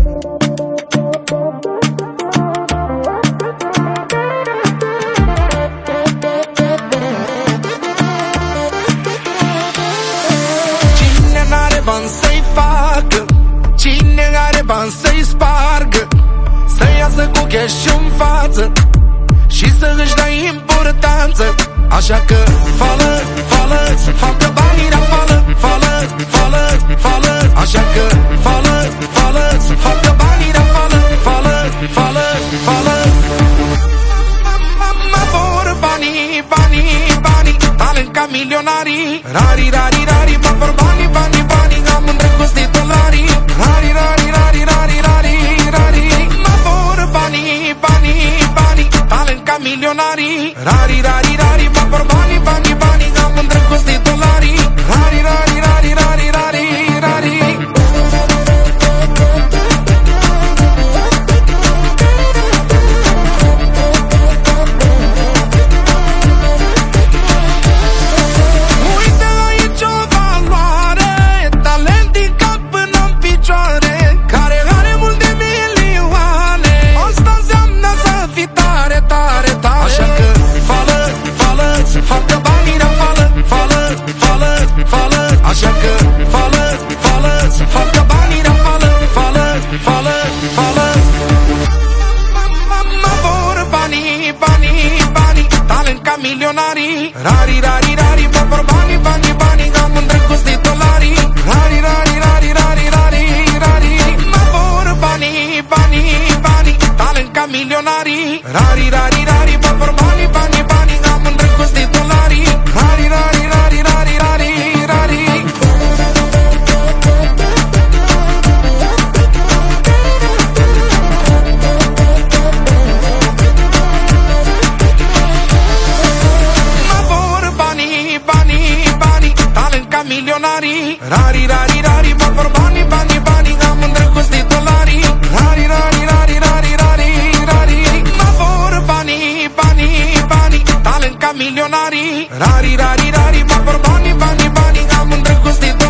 Cine n-are bani să-i facă, cine are bani să-i spargă, să iasă cu cash în față și să își dea importanță. Așa că fală, fală, facă banii la fală, fală, fală, fală. Așa că fală, fală, facă banii la fală, fală, fală, fală. Mă vor banii, banii, banii, talent ca milionarii. Rari, rari, rari, mă vor banii, banii, banii, am îndrăgostit dolarii. Rari, rari, rari, rari, rari, rari, mă vor banii, banii, banii, talent ca milionarii. Rari, rari, rari, mă vor banii, banii, banii, am îndrăgostit dolarii. Rari, rari, rari, rari, rari, rari. Așa că fală, fală, facă banii la fală, fală, fală, fală. Mă vor banii, banii, banii, talent ca milionarii. Rari, rari, rari, mă vor banii, banii, banii, am îndrăgostit dolarii. Rari, rari, rari, rari, rari, rari, mă vor banii, banii, banii, talent ca milionarii. Rari, rari, rari, mă vor banii, banii, banii, am îndrăgostit dolarii. Rari, rari, rari, rari, rari, rari. Milionarii. Rari, rari, rari, mă vor banii, banii, banii, am îndrăgostit dolarii. Rari, rari, rari, rari, rari, rari, mă vor banii, banii, banii, talent ca milionarii. Rari, rari, rari, mă vor banii, banii, banii, am îndrăgostit dolarii.